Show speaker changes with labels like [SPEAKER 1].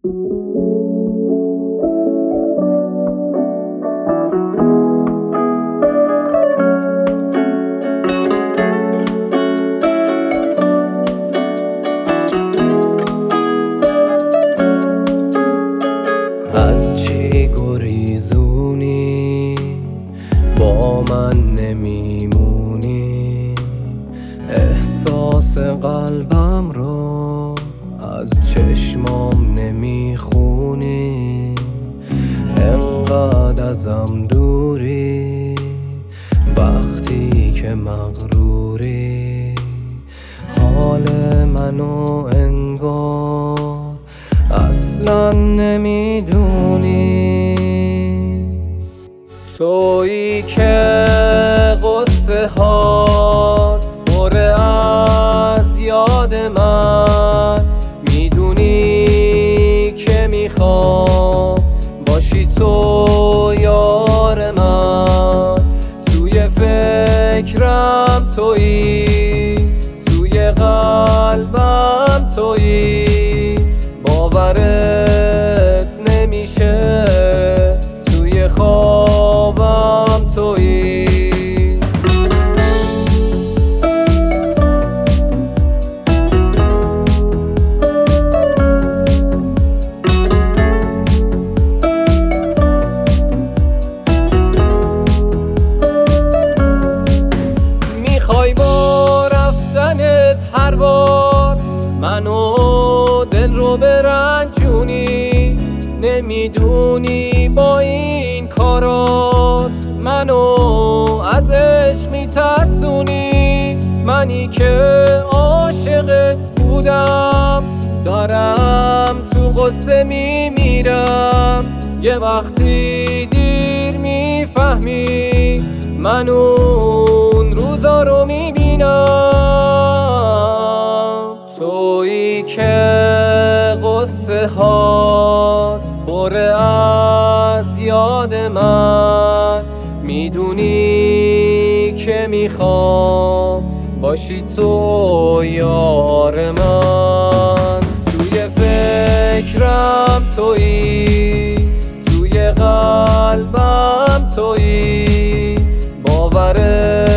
[SPEAKER 1] از چی گریزونی با من نمیمونی؟ احساس قلبم رو از چشمام نمیخونی؟ انقدر ازم دوری وقتی که مغروری، حال منو انگار اصلا نمیدونی. تویی که قصه هات پر از یاد من، میدونی که میخوام باشی تو یار من. توی فکرم تویی، توی قلبم تویی، باورت نمیشه توی خوابم تویی. میخوای با رفتنت هر بار منو دل رو برنجونی، نمیدونی با این کارات منو از عشق میترسونی. منی که عاشقت بودم دارم تو غصه میمیرم، یه وقتی دیر میفهمی من اون روزا رو میبینم. تویی که قصه هات پر از یاد من، میدونی که میخوام باشی تو یار من. توی فکرم تویی، توی قلبم تویی، باورت